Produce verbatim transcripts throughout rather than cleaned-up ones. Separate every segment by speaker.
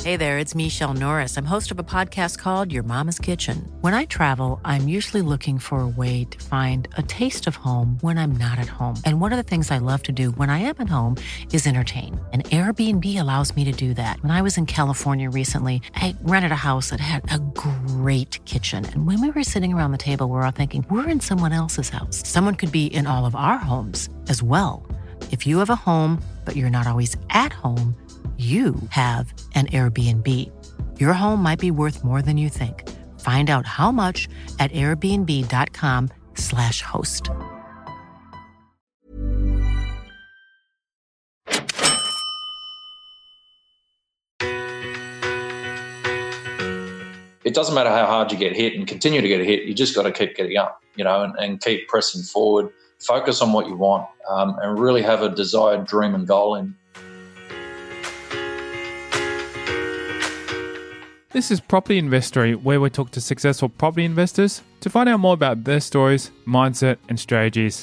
Speaker 1: Hey there, it's Michelle Norris. I'm host of a podcast called Your Mama's Kitchen. When I travel, I'm usually looking for a way to find a taste of home when I'm not at home. And one of the things I love to do when I am at home is entertain. And Airbnb allows me to do that. When I was in California recently, I rented a house that had a great kitchen. And when we were sitting around the table, we were all thinking, we're in someone else's house. Someone could be in all of our homes as well. If you have a home, but you're not always at home, you have an Airbnb. Your home might be worth more than you think. Find out how much at airbnb.com slash host.
Speaker 2: It doesn't matter how hard you get hit and continue to get hit, you just got to keep getting up, you know, and, and keep pressing forward, focus on what you want, um, and really have a desired dream and goal in.
Speaker 3: This is Property Investory, where we talk to successful property investors to find out more about their stories, mindset, and strategies.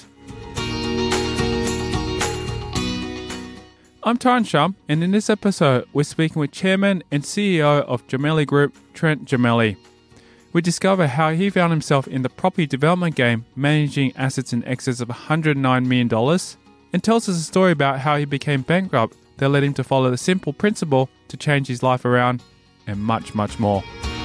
Speaker 3: I'm Tyron Shum, and in this episode, we're speaking with Chairman and C E O of Gemelli Group, Trent Gemelli. We discover how he found himself in the property development game, managing assets in excess of one hundred nine million dollars, and tells us a story about how he became bankrupt that led him to follow the simple principle to change his life around, and much, much more.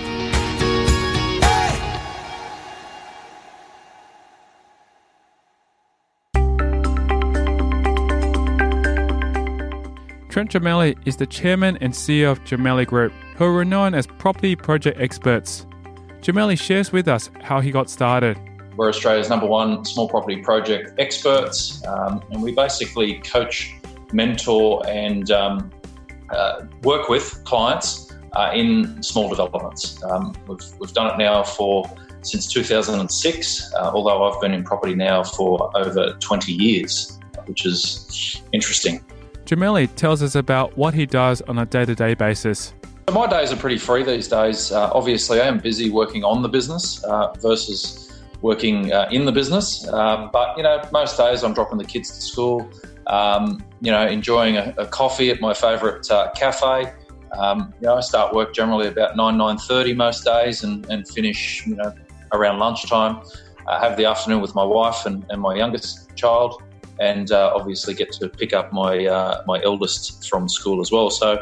Speaker 3: Trent Gemelli is the chairman and C E O of Gemelli Group, who are renowned as property project experts. Gemelli shares with us how he got started.
Speaker 2: We're Australia's number one small property project experts, um, and we basically coach, mentor, and um, uh, work with clients Uh, in small developments. Um, we've, we've done it now for since two thousand six, uh, although I've been in property now for over twenty years, which is interesting.
Speaker 3: Gemelli tells us about what he does on a day-to-day basis.
Speaker 2: So my days are pretty free these days. Uh, obviously, I am busy working on the business uh, versus working uh, in the business. Um, but, you know, most days I'm dropping the kids to school, um, you know, enjoying a, a coffee at my favourite uh, cafe. Um, you know, I start work generally about nine, nine thirty most days and, and finish, you know, around lunchtime. I have the afternoon with my wife and, and my youngest child, and uh, obviously get to pick up my uh, my eldest from school as well. So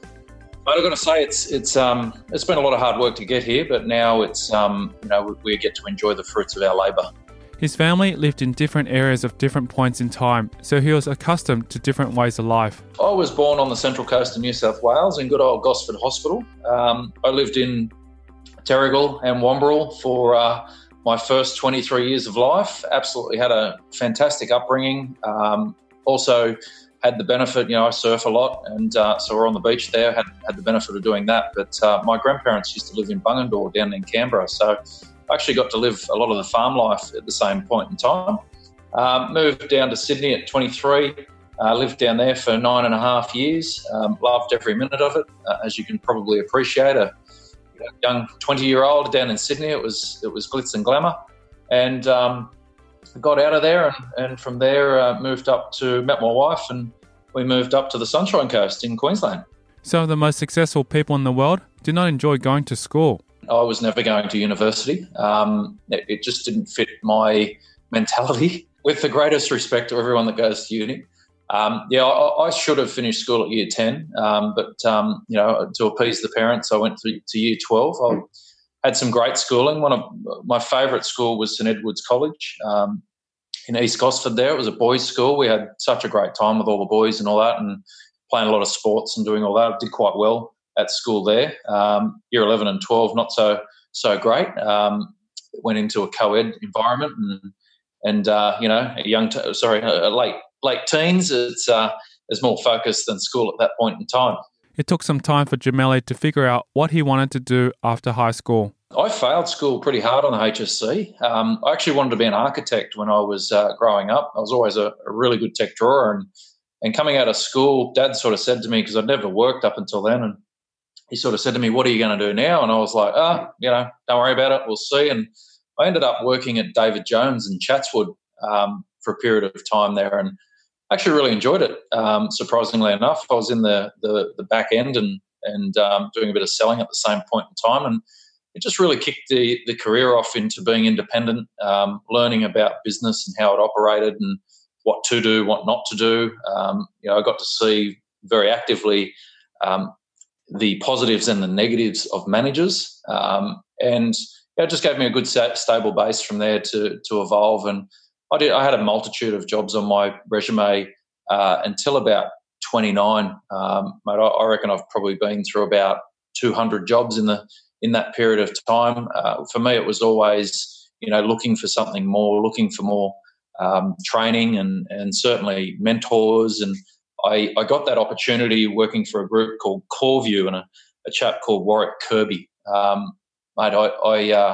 Speaker 2: I've got to say it's it's um it's been a lot of hard work to get here, but now it's um you know we, we get to enjoy the fruits of our labour.
Speaker 3: His family lived in different areas of different points in time, so he was accustomed to different ways of life.
Speaker 2: I was born on the Central Coast of New South Wales in good old Gosford Hospital. Um, I lived in Terrigal and Wamberal for uh, my first twenty-three years of life. Absolutely had a fantastic upbringing. Um, also had the benefit, you know, I surf a lot, and uh, so we're on the beach there, had, had the benefit of doing that. But uh, my grandparents used to live in Bungendore down in Canberra, so I actually got to live a lot of the farm life at the same point in time. Um, moved down to Sydney at twenty-three, uh, lived down there for nine and a half years, um, loved every minute of it, uh, as you can probably appreciate. A you know, young twenty-year-old down in Sydney, it was it was glitz and glamour, and um, got out of there, and, and from there uh, moved up to, met my wife, and we moved up to the Sunshine Coast in Queensland.
Speaker 3: Some of the most successful people in the world do not enjoy going to school.
Speaker 2: I was never going to university. Um, it, it just didn't fit my mentality. With the greatest respect to everyone that goes to uni, um, yeah, I, I should have finished school at year ten, um, but um, you know, to appease the parents, I went to, to year twelve. I had some great schooling. One of my favourite school was St Edward's College um, in East Gosford. There, it was a boys' school. We had such a great time with all the boys and all that, and playing a lot of sports and doing all that. I did quite well at school there. Um, year eleven and twelve, not so so great. Um, went into a co-ed environment, and and uh, you know, a young, t- sorry, a late late teens. It's uh, there's more focus than school at that point in time.
Speaker 3: It took some time for Gemelli to figure out what he wanted to do after high school.
Speaker 2: I failed school pretty hard on the H S C. Um, I actually wanted to be an architect when I was uh, growing up. I was always a, a really good tech drawer, and and coming out of school, Dad sort of said to me, because I'd never worked up until then, and he sort of said to me, "What are you going to do now?" And I was like, "Ah, oh, you know, don't worry about it. We'll see." And I ended up working at David Jones in Chatswood um, for a period of time there, and actually really enjoyed it. Um, surprisingly enough, I was in the, the the back end and and um, doing a bit of selling at the same point in time. And it just really kicked the, the career off into being independent, um, learning about business and how it operated and what to do, what not to do. Um, you know, I got to see very actively um, the positives and the negatives of managers, um, and it just gave me a good stable base from there to to evolve. And I did. I had a multitude of jobs on my resume uh, until about twenty-nine. Um, mate, I, I reckon I've probably been through about two hundred jobs in the in that period of time. Uh, for me, it was always, you know, looking for something more, looking for more um, training and and certainly mentors. And I, I got that opportunity working for a group called CoreView and a, a chap called Warwick Kirby. Um, mate, I, I, uh,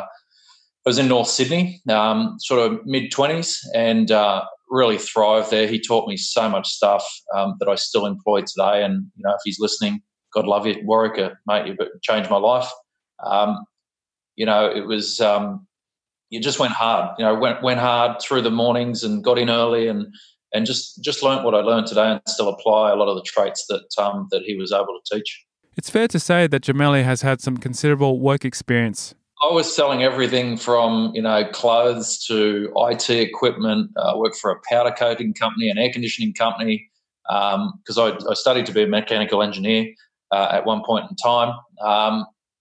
Speaker 2: I was in North Sydney, um, sort of mid-twenties, and uh, really thrived there. He taught me so much stuff um, that I still employ today. And, you know, if he's listening, God love you, Warwick, uh, mate, you changed my life. Um, you know, it was, um, you just went hard, you know, went, went hard through the mornings and got in early and, and just, just learnt what I learned today and still apply a lot of the traits that um, that he was able to teach.
Speaker 3: It's fair to say that Gemelli has had some considerable work experience.
Speaker 2: I was selling everything from, you know, clothes to I T equipment. I uh, worked for a powder coating company, an air conditioning company, because um, I, I studied to be a mechanical engineer uh, at one point in time. Um,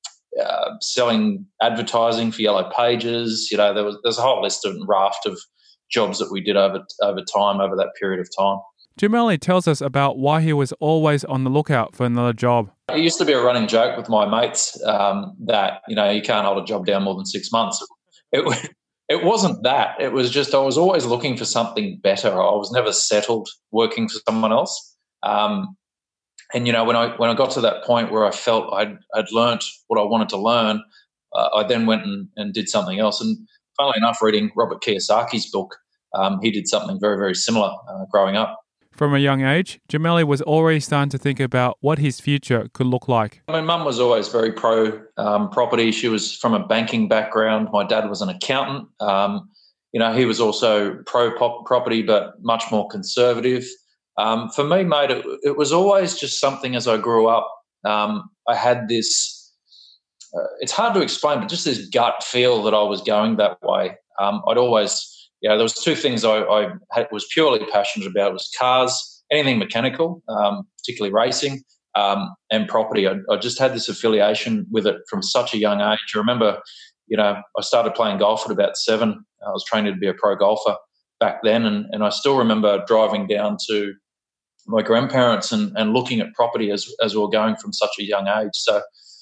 Speaker 2: uh, selling advertising for Yellow Pages. You know, there was there's a whole list of raft of jobs that we did over over time, over that period of time.
Speaker 3: Gemelli tells us about why he was always on the lookout for another job.
Speaker 2: It used to be a running joke with my mates um, that, you know, you can't hold a job down more than six months. It, it wasn't that. It was just I was always looking for something better. I was never settled working for someone else. Um, and, you know, when I when I got to that point where I felt I'd, I'd learnt what I wanted to learn, uh, I then went and, and did something else. And funnily enough, reading Robert Kiyosaki's book, um, he did something very, very similar uh, growing up.
Speaker 3: From a young age, Gemelli was already starting to think about what his future could look like.
Speaker 2: My mum was always very pro um, property. She was from a banking background. My dad was an accountant. Um, you know, he was also pro pop property, but much more conservative. Um, for me, mate, it, it was always just something as I grew up. Um, I had this, uh, it's hard to explain, but just this gut feel that I was going that way. Um, I'd always... Yeah, there was two things I, I had, was purely passionate about. It was cars, anything mechanical, um, particularly racing, um, and property. I, I just had this affiliation with it from such a young age. I remember, you know, I started playing golf at about seven. I was training to be a pro golfer back then, and, and I still remember driving down to my grandparents and, and looking at property as, as we were going from such a young age. So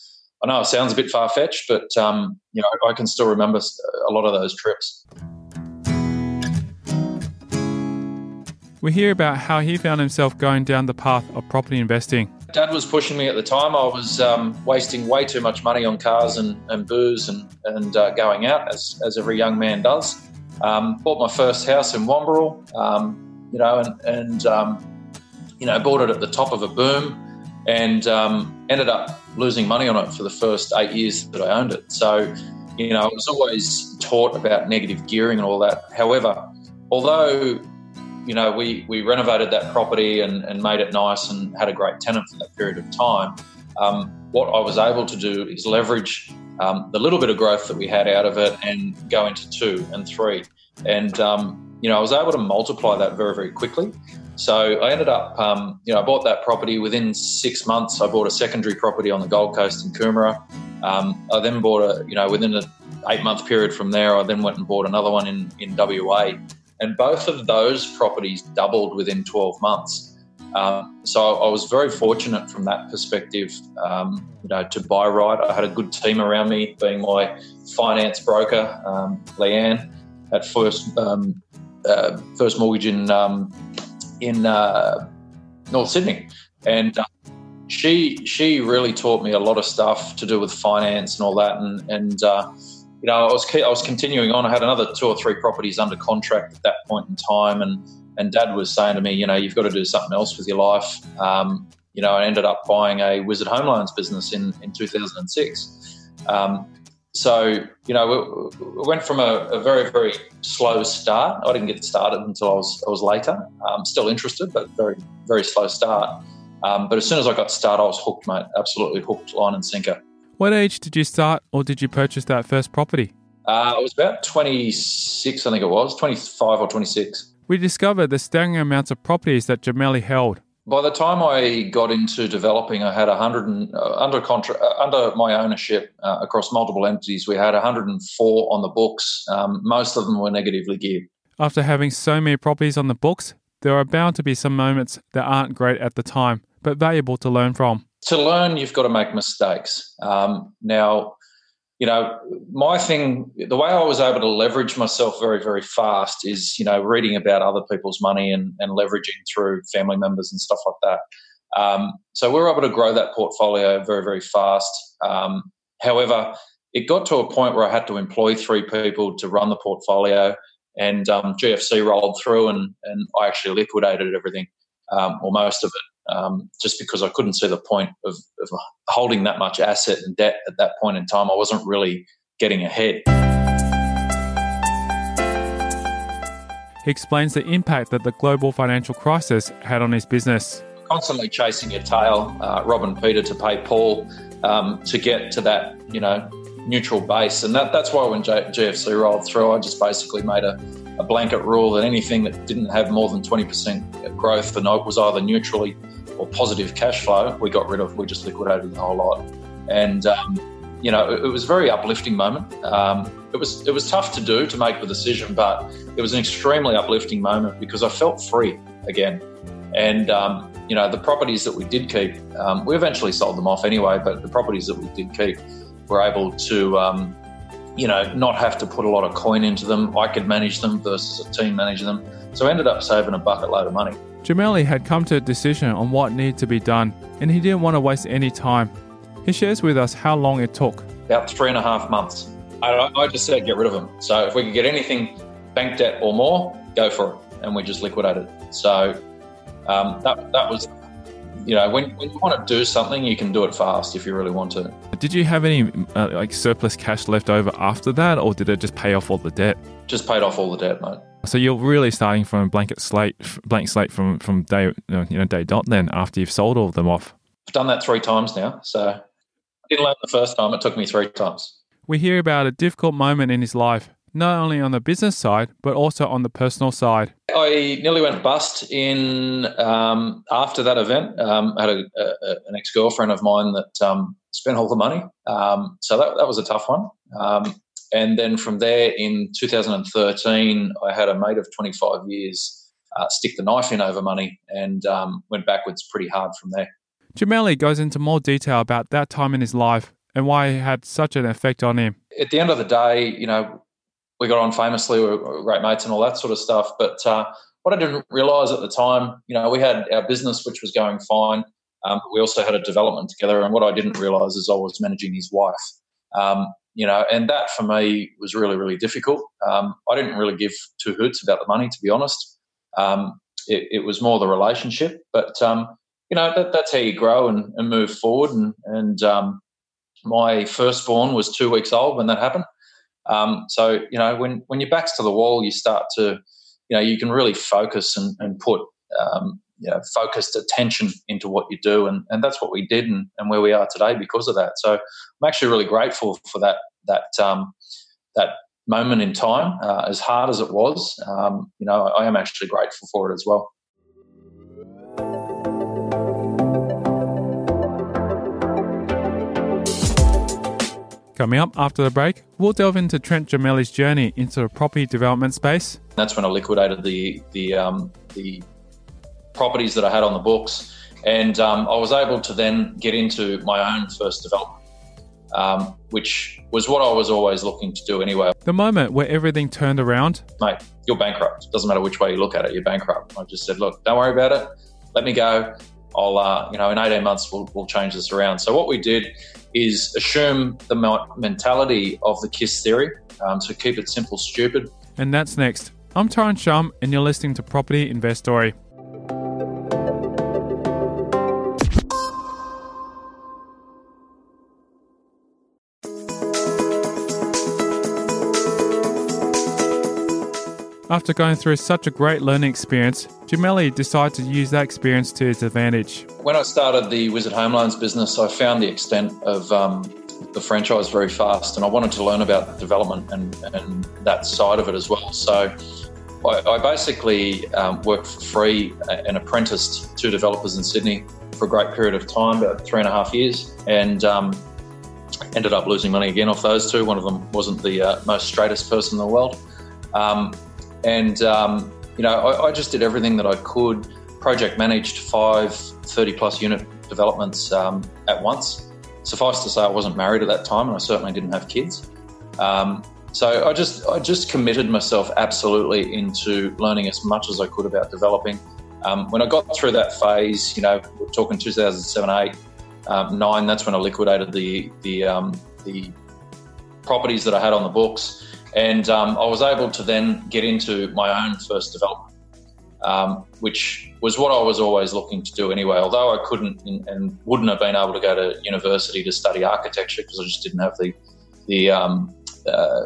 Speaker 2: I know it sounds a bit far-fetched, but, um, you know, I can still remember a lot of those trips.
Speaker 3: We hear about how he found himself going down the path of property investing.
Speaker 2: Dad was pushing me at the time. I was um, wasting way too much money on cars and, and booze and, and uh, going out, as, as every young man does. Um, bought my first house in Wamberal, um, you know, and, and um, you know, bought it at the top of a boom and um, ended up losing money on it for the first eight years that I owned it. So, you know, I was always taught about negative gearing and all that. However, although you know, we, we renovated that property and, and made it nice and had a great tenant for that period of time. Um, what I was able to do is leverage um, the little bit of growth that we had out of it and go into two and three. And, um, you know, I was able to multiply that very, very quickly. So I ended up, um, you know, I bought that property. Within six months, I bought a secondary property on the Gold Coast in Coomera. Um, I then bought a, you know, within an eight-month period from there, I then went and bought another one in, in W A. And both of those properties doubled within twelve months. Um, so I was very fortunate from that perspective, um, you know, to buy right. I had a good team around me, being my finance broker, um, Leanne, at First um, uh, First Mortgage in um, in uh, North Sydney, and uh, she she really taught me a lot of stuff to do with finance and all that, and and. Uh, You know, I was I was continuing on. I had another two or three properties under contract at that point in time, and and Dad was saying to me, you know, you've got to do something else with your life. Um, you know, I ended up buying a Wizard Home Loans business in, in two thousand six. Um, so, you know, we, we went from a, a very, very slow start. I didn't get started until I was I was later. Um, still interested, but very, very slow start. Um, but as soon as I got started, I was hooked, mate. Absolutely hooked, line and sinker.
Speaker 3: What age did you start or did you purchase that first property?
Speaker 2: Uh, it was about twenty-six, I think it was, twenty-five or twenty-six.
Speaker 3: We discovered the staggering amounts of properties that Gemelli held.
Speaker 2: By the time I got into developing, I had one hundred and, uh, under contra- uh, under my ownership uh, across multiple entities. We had one hundred four on the books. Um, most of them were negatively geared.
Speaker 3: After having so many properties on the books, there are bound to be some moments that aren't great at the time, but valuable to learn from.
Speaker 2: To learn, you've got to make mistakes. Um, now, you know, my thing, the way I was able to leverage myself very, very fast is, you know, reading about other people's money and, and leveraging through family members and stuff like that. Um, so we were able to grow that portfolio very, very fast. Um, however, it got to a point where I had to employ three people to run the portfolio, and um, G F C rolled through and, and I actually liquidated everything, um, or most of it. Um, just because I couldn't see the point of, of holding that much asset and debt at that point in time. I wasn't really getting ahead.
Speaker 3: He explains the impact that the global financial crisis had on his business.
Speaker 2: Constantly chasing your tail, uh, robbing Peter to pay Paul, um, to get to that, you know, neutral base. And that, that's why when J- G F C rolled through, I just basically made a, a blanket rule that anything that didn't have more than twenty percent growth and was either neutrally or positive cash flow, we got rid of. We just liquidated the whole lot. And, um, you know, it, it was a very uplifting moment. Um, it was it was tough to do, to make the decision, but it was an extremely uplifting moment because I felt free again. And, um, you know, the properties that we did keep, um, we eventually sold them off anyway, but the properties that we did keep were able to, um, you know, not have to put a lot of coin into them. I could manage them versus a team managing them. So I ended up saving a bucket load of money.
Speaker 3: Gemelli had come to a decision on what needed to be done, and he didn't want to waste any time. He shares with us how long it took.
Speaker 2: About three and a half months. I, I just said get rid of them. So if we could get anything bank debt or more, go for it. And we just liquidated. So um, that that was, you know, when, when you want to do something, you can do it fast if you really want to.
Speaker 3: Did you have any uh, like surplus cash left over after that, or did it just pay off all the debt?
Speaker 2: Just paid off all the debt, mate.
Speaker 3: So you're really starting from a blanket slate, blank slate from from day you know day dot. Then after you've sold all of them off,
Speaker 2: I've done that three times now. So I didn't learn the first time; it took me three times.
Speaker 3: We hear about a difficult moment in his life, not only on the business side but also on the personal side.
Speaker 2: I nearly went bust in um, after that event. Um, I had a, a, an ex-girlfriend of mine that um, spent all the money, um, so that that was a tough one. Um, And then from there, in two thousand thirteen, I had a mate of twenty-five years uh, stick the knife in over money and um, went backwards pretty hard from there.
Speaker 3: Gemelli goes into more detail about that time in his life and why it had such an effect on him.
Speaker 2: At the end of the day, you know, we got on famously, we were great mates and all that sort of stuff. But uh, what I didn't realise at the time, you know, we had our business, which was going fine. Um, but we also had a development together. And what I didn't realise is I was managing his wife. Um, You know, and that for me was really, really difficult. Um, I didn't really give two hoots about the money, to be honest. Um, it, it was more the relationship. But, um, you know, that, that's how you grow and, and move forward. And, and um, my firstborn was two weeks old when that happened. Um, so, you know, when, when your back's to the wall, you start to, you know, you can really focus and, and put, um, you know, focused attention into what you do. And, and that's what we did and, and where we are today because of that. So I'm actually really grateful for that, that, um, that moment in time, uh, as hard as it was. Um, you know, I am actually grateful for it as well.
Speaker 3: Coming up after the break, we'll delve into Trent Gemelli's journey into the property development space.
Speaker 2: That's when I liquidated the, the, um, the, properties that I had on the books, and um, I was able to then get into my own first development, um, which was what I was always looking to do anyway.
Speaker 3: The moment where everything turned around.
Speaker 2: Mate, you're bankrupt. Doesn't matter which way you look at it, you're bankrupt. I just said, look, don't worry about it. Let me go. I'll, uh, you know, in eighteen months, we'll, we'll change this around. So what we did is assume the mentality of the KISS theory, um, so keep it simple, stupid.
Speaker 3: And that's next. I'm Tyron Shum, and you're listening to Property Investory. After going through such a great learning experience, Gemelli decided to use that experience to his advantage.
Speaker 2: When I started the Wizard Home Loans business, I found the extent of um, the franchise very fast, and I wanted to learn about development and, and that side of it as well. So I, I basically um, worked for free and apprenticed to developers in Sydney for a great period of time, about three and a half years, and um, ended up losing money again off those two. One of them wasn't the uh, most straightest person in the world. Um, and, um, you know, I, I just did everything that I could, project managed five thirty plus unit developments um, at once. Suffice to say, I wasn't married at that time, and I certainly didn't have kids. Um, so I just I just committed myself absolutely into learning as much as I could about developing. Um, when I got through that phase, you know, we're talking two thousand seven, eight, um, nine. That's when I liquidated the the um, the properties that I had on the books, and um, I was able to then get into my own first development, um, which was what I was always looking to do anyway, although I couldn't and wouldn't have been able to go to university to study architecture because I just didn't have the, the um, uh,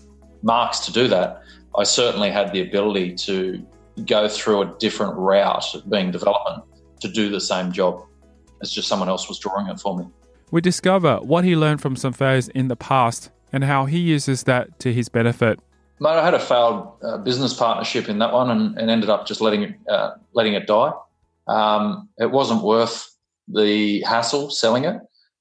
Speaker 2: marks to do that. I certainly had the ability to go through a different route, being development, to do the same job. It's just someone else was drawing it for me.
Speaker 3: We discover what he learned from some failures in the past and how he uses that to his benefit.
Speaker 2: Mate, I had a failed uh, business partnership in that one and, and ended up just letting it uh, letting it die. Um, it wasn't worth the hassle selling it.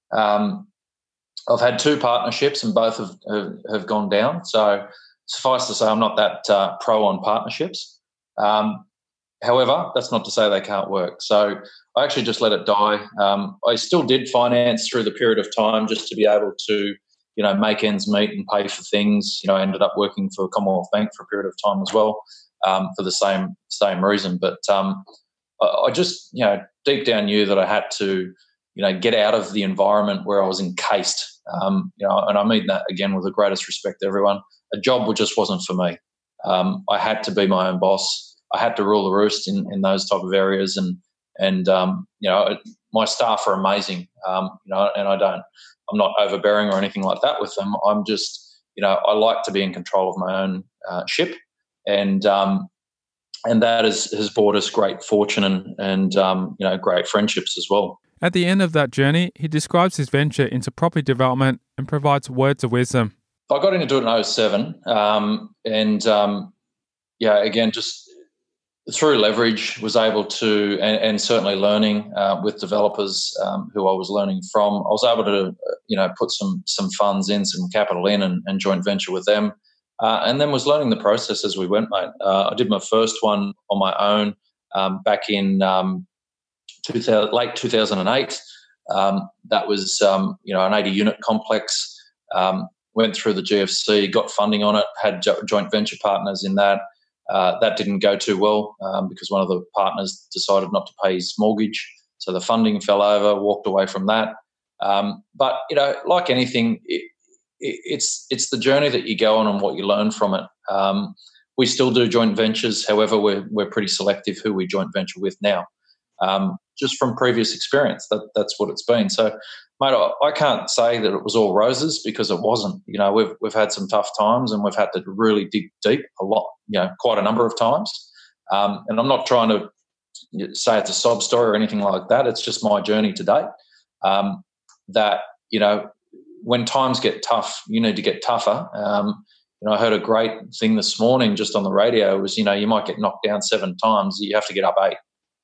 Speaker 2: Um, I've had two partnerships and both have, have, have gone down. So suffice to say, I'm not that uh, pro on partnerships. Um, however, that's not to say they can't work. So I actually just let it die. Um, I still did finance through the period of time just to be able to, you know, make ends meet and pay for things. You know, I ended up working for Commonwealth Bank for a period of time as well, um, for the same same reason. But um, I, I just, you know, deep down knew that I had to, you know, get out of the environment where I was encased. Um, you know, and I mean that again with the greatest respect to everyone. A job just wasn't for me. Um, I had to be my own boss. I had to rule the roost in, in those type of areas, and and um, you know, my staff are amazing. Um, you know, and I don't. I'm not overbearing or anything like that with them. I'm just, you know, I like to be in control of my own uh, ship, and um, and that is, has brought us great fortune and, and um, you know, great friendships as well.
Speaker 3: At the end of that journey, he describes his venture into property development and provides words of wisdom.
Speaker 2: I got into it in oh seven, um, and um, yeah, again, just through leverage, was able to, and, and certainly learning uh, with developers um, who I was learning from, I was able to, you know, put some some funds in, some capital in, and, and joint venture with them, uh, and then was learning the process as we went, mate. Uh, I did my first one on my own um, back in um, two thousand, late two thousand eight. Um, that was, um, you know, an eighty unit complex. Um, went through the G F C, got funding on it, had jo- joint venture partners in that. Uh, that didn't go too well um, because one of the partners decided not to pay his mortgage. So the funding fell over, walked away from that. Um, but, you know, like anything, it, it, it's it's the journey that you go on and what you learn from it. Um, we still do joint ventures. However, we're, we're pretty selective who we joint venture with now, um, just from previous experience. That That's what it's been. So, mate, I, I can't say that it was all roses because it wasn't. You know, we've we've had some tough times and we've had to really dig deep a lot, you know, quite a number of times. Um, and I'm not trying to say it's a sob story or anything like that. It's just my journey to date. Um, that, you know, when times get tough, you need to get tougher. Um, you know, I heard a great thing this morning just on the radio was, you know, you might get knocked down seven times, you have to get up eight.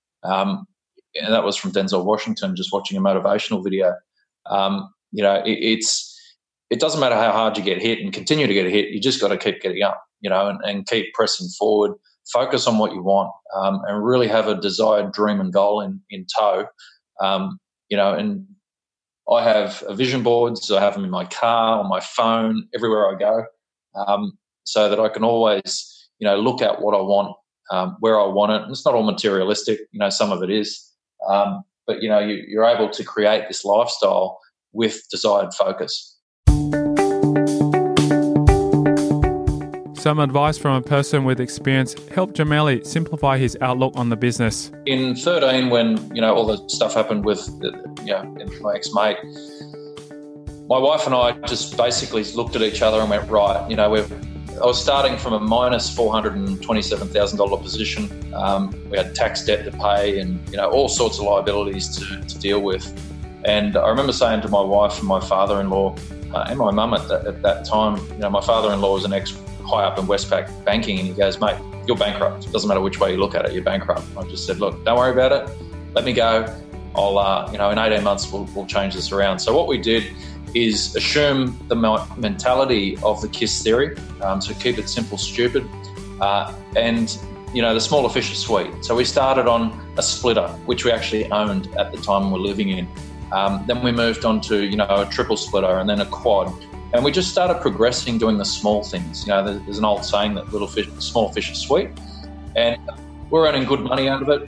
Speaker 2: Um, and that was from Denzel Washington, just watching a motivational video. Um, you know, it, it's it doesn't matter how hard you get hit and continue to get hit. You just got to keep getting up, you know, and, and keep pressing forward. Focus on what you want, um, and really have a desired dream and goal in in tow. Um, you know, and I have a vision boards. I have them in my car, on my phone, everywhere I go, um, so that I can always, you know, look at what I want, um, where I want it. And it's not all materialistic, you know. Some of it is. Um, But, you know, you, you're able to create this lifestyle with desired focus.
Speaker 3: Some advice from a person with experience helped Jameli simplify his outlook on the business.
Speaker 2: In thirteen, when, you know, all the stuff happened with, you know, my ex-mate, my wife and I just basically looked at each other and went, right, you know, we've I was starting from a minus four hundred twenty-seven thousand dollars position. Um, we had tax debt to pay and, you know, all sorts of liabilities to, to deal with. And I remember saying to my wife and my father-in-law uh, and my mum at that, at that time, you know, my father-in-law was an ex high up in Westpac banking, and he goes, mate, you're bankrupt. It doesn't matter which way you look at it, you're bankrupt. I just said, look, don't worry about it. Let me go. I'll, uh, you know, in eighteen months, we'll, we'll change this around. So what we did is assume the mentality of the KISS theory. Um, so keep it simple, stupid. Uh, and, you know, the smaller fish are sweet. So we started on a splitter, which we actually owned at the time we were living in. Um, then we moved on to, you know, a triple splitter and then a quad. And we just started progressing doing the small things. You know, there's, there's an old saying that little fish, small fish are sweet. And we're earning good money out of it.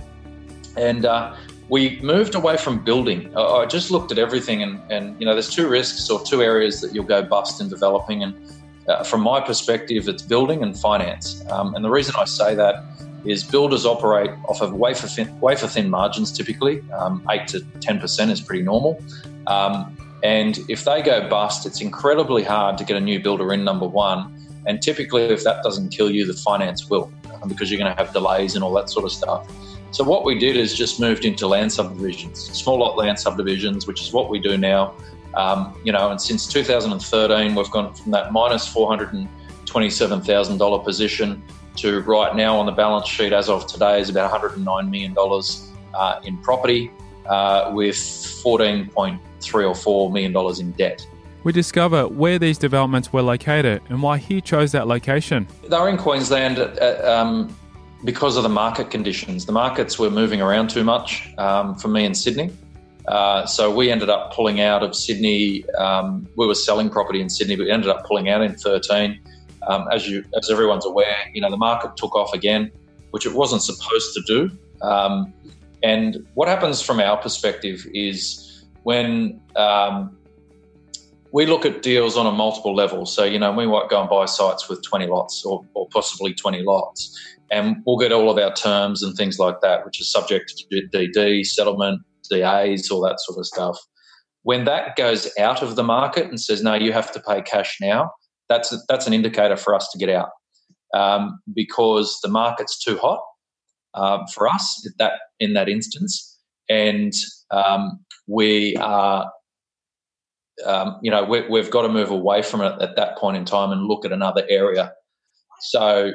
Speaker 2: And uh, we moved away from building. I, I just looked at everything and, and, you know, there's two risks or two areas that you'll go bust in developing. And uh, from my perspective, it's building and finance. Um, and the reason I say that is builders operate off of wafer thin, wafer thin margins typically. Um, eight to ten percent is pretty normal. Um, and if they go bust, it's incredibly hard to get a new builder in, number one. And typically if that doesn't kill you, the finance will, because you're going to have delays and all that sort of stuff. So what we did is just moved into land subdivisions, small lot land subdivisions, which is what we do now. Um, you know, and since two thousand thirteen, we've gone from that minus four hundred twenty-seven thousand dollars position to right now on the balance sheet as of today is about one hundred nine million dollars uh, in property uh, with fourteen point three or four million dollars in debt.
Speaker 3: We discover where these developments were located and why he chose that location.
Speaker 2: They're in Queensland uh, um, because of the market conditions. The markets were moving around too much um, for me in Sydney. Uh, so we ended up pulling out of Sydney. Um, we were selling property in Sydney, but we ended up pulling out in thirteen. Um, as you, as everyone's aware, you know, the market took off again, which it wasn't supposed to do. Um, and what happens from our perspective is when um, we look at deals on a multiple level. So, you know, we might go and buy sites with twenty lots or, or possibly twenty lots, and we'll get all of our terms and things like that, which is subject to D D, settlement, D As, all that sort of stuff. When that goes out of the market and says, no, you have to pay cash now, that's a, that's an indicator for us to get out um, because the market's too hot um, for us at that, in that instance. And um, we are, um, you know, we, we've got to move away from it at that point in time and look at another area. So,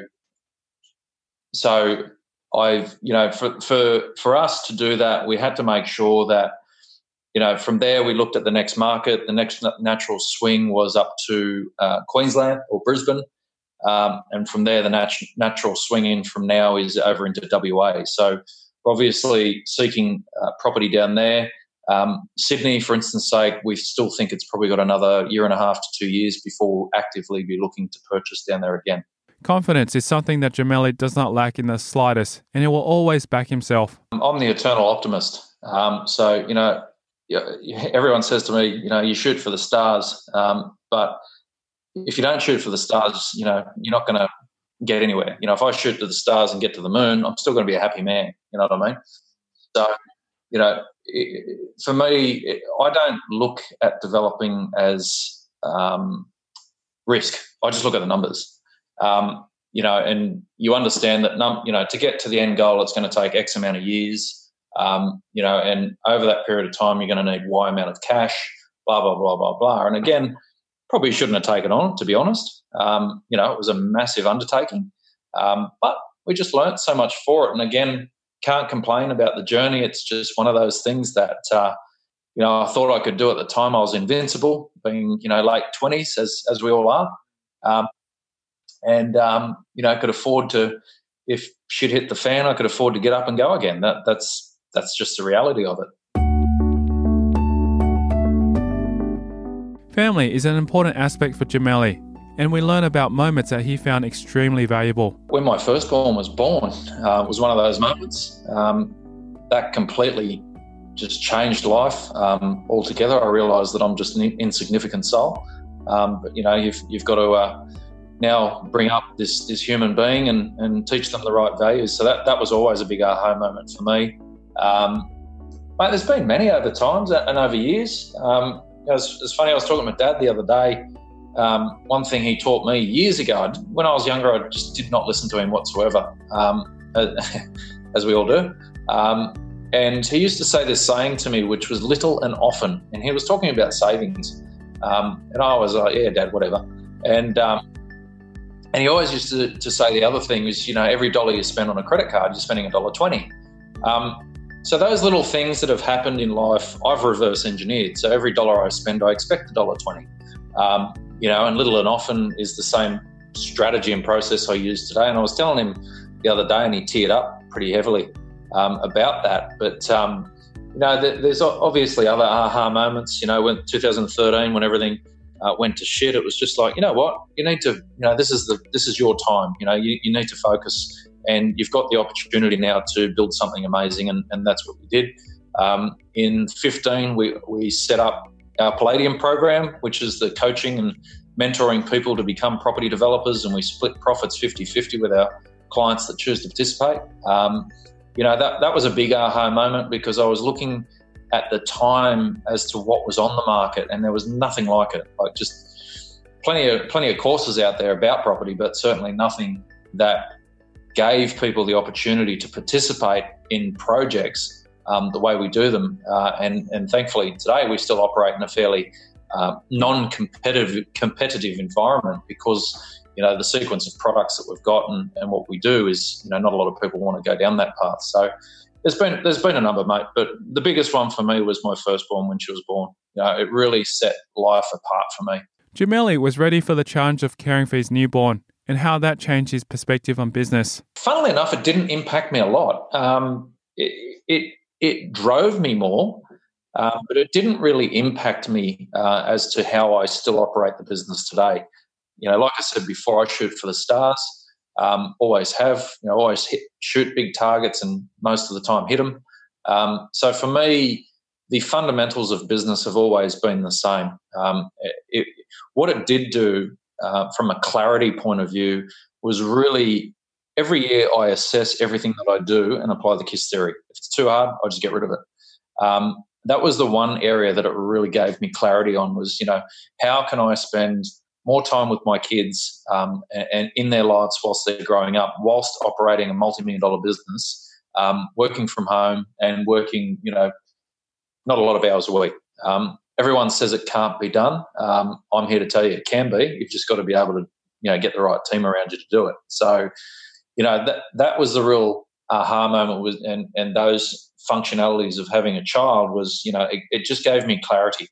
Speaker 2: so I've, you know, for, for, for us to do that, we had to make sure that, you know, from there we looked at the next market. The next natural swing was up to uh, Queensland or Brisbane. Um, and from there, the nat- natural swing in from now is over into W A. So we're obviously seeking uh, property down there. Um, Sydney, for instance sake, we still think it's probably got another year and a half to two years before we'll actively be looking to purchase down there again.
Speaker 3: Confidence is something that Gemelli does not lack in the slightest, and he will always back himself.
Speaker 2: I'm the eternal optimist. Um, so, you know, everyone says to me, you know, you shoot for the stars, um, but if you don't shoot for the stars, you know, you're not going to get anywhere. You know, if I shoot to the stars and get to the moon, I'm still going to be a happy man. You know what I mean? So, you know, for me, I don't look at developing as um, risk. I just look at the numbers. Um, you know, and you understand that, num- you know, to get to the end goal, it's going to take X amount of years. Um, you know, and over that period of time, you're going to need Y amount of cash, blah, blah, blah, blah, blah. And again, probably shouldn't have taken on, to be honest. Um, you know, it was a massive undertaking, um, but we just learnt so much for it. And again, can't complain about the journey. It's just one of those things that, uh, you know, I thought I could do at the time. I was invincible, being, you know, late twenties, as as we all are. Um, and, um, you know, I could afford to, if shit hit the fan, I could afford to get up and go again. That That's that's just the reality of it.
Speaker 3: Family is an important aspect for Gemelli, and we learn about moments that he found extremely valuable.
Speaker 2: When my firstborn was born, uh, it was one of those moments um, that completely just changed life um, altogether. I realised that I'm just an insignificant soul, um, but you know, you've you've got to uh, now bring up this this human being and, and teach them the right values. So that that was always a big aha moment for me. Um, mate, there's been many over times and over years. Um, It was, it's funny, I was talking to my dad the other day, um, one thing he taught me years ago, I, when I was younger, I just did not listen to him whatsoever, um, as we all do. Um, and he used to say this saying to me, which was little and often, and he was talking about savings. Um, and I was like, yeah, Dad, whatever. And um, and he always used to, to say the other thing is, you know, every dollar you spend on a credit card, you're spending a dollar twenty. Um, so those little things that have happened in life, I've reverse engineered. So every dollar I spend, I expect a dollar twenty. Um, you know, and little and often is the same strategy and process I use today. And I was telling him the other day, and he teared up pretty heavily um, about that. But um, you know, there's obviously other aha moments. You know, when two thousand thirteen, when everything uh, went to shit, it was just like, you know what, you need to, you know, this is the this is your time. You know, you, you need to focus, and you've got the opportunity now to build something amazing, and, and that's what we did. Um, in fifteen, we we set up our Palladium program, which is the coaching and mentoring people to become property developers, and we split profits fifty-fifty with our clients that choose to participate. Um, You know, that, that was a big aha moment, because I was looking at the time as to what was on the market, and there was nothing like it. Like, just plenty of plenty of courses out there about property, but certainly nothing that gave people the opportunity to participate in projects um, the way we do them. Uh, and, and thankfully today we still operate in a fairly uh, non-competitive competitive environment, because you know, the sequence of products that we've got and, and what we do is, you know, not a lot of people want to go down that path. So there's been there's been a number, mate, but the biggest one for me was my firstborn when she was born. You know, it really set life apart for me.
Speaker 3: Jameli was ready for the challenge of caring for his newborn, and how that changed his perspective on business.
Speaker 2: Funnily enough, it didn't impact me a lot. Um, it, it it drove me more, uh, but it didn't really impact me uh, as to how I still operate the business today. You know, like I said before, I shoot for the stars, um, always have, you know, always hit, shoot big targets, and most of the time hit them. Um, so for me, the fundamentals of business have always been the same. Um, it, what it did do uh, from a clarity point of view was really every year I assess everything that I do and apply the KISS theory. If it's too hard, I just get rid of it. Um, that was the one area that it really gave me clarity on, was, you know, how can I spend more time with my kids um, and, and in their lives whilst they're growing up, whilst operating a multi-million dollar business, um, working from home and working, you know, not a lot of hours a week. Um, everyone says it can't be done. Um, I'm here to tell you it can be. You've just got to be able to, you know, get the right team around you to do it. So, you know, that that was the real aha moment, was, and and those functionalities of having a child was, you know, it, it just gave me clarity.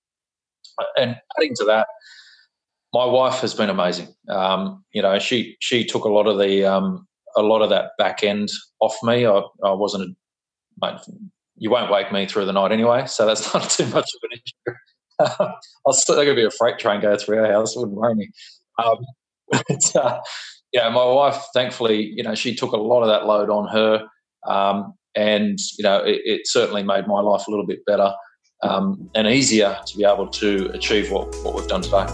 Speaker 2: And adding to that, my wife has been amazing. Um, you know, she she took a lot of the um, a lot of that back end off me. I, I wasn't. A, mate, you won't wake me through the night anyway, so that's not too much of an issue. I'll still there could be a freight train go through our house. It wouldn't worry me. Um, but, uh, yeah, my wife, thankfully, you know, she took a lot of that load on her, um, and you know, it, it certainly made my life a little bit better um, and easier to be able to achieve what what we've done today.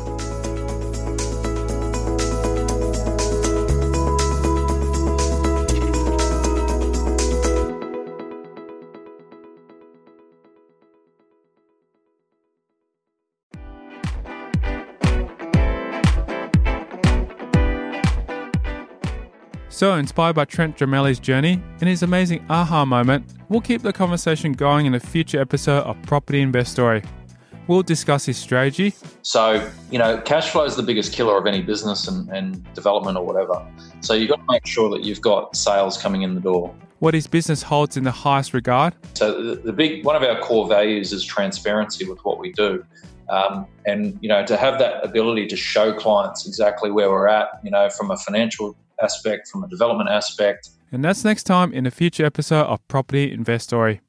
Speaker 3: So inspired by Trent Jameli's journey and his amazing aha moment, we'll keep the conversation going in a future episode of Property Investory. We'll discuss his strategy.
Speaker 2: So, you know, cash flow is the biggest killer of any business and, and development or whatever. So you've got to make sure that you've got sales coming in the door.
Speaker 3: What his business holds in the highest regard.
Speaker 2: So the, the big one of our core values is transparency with what we do. Um, and, you know, to have that ability to show clients exactly where we're at, you know, from a financial aspect, from a development aspect.
Speaker 3: And that's next time in a future episode of Property Investory.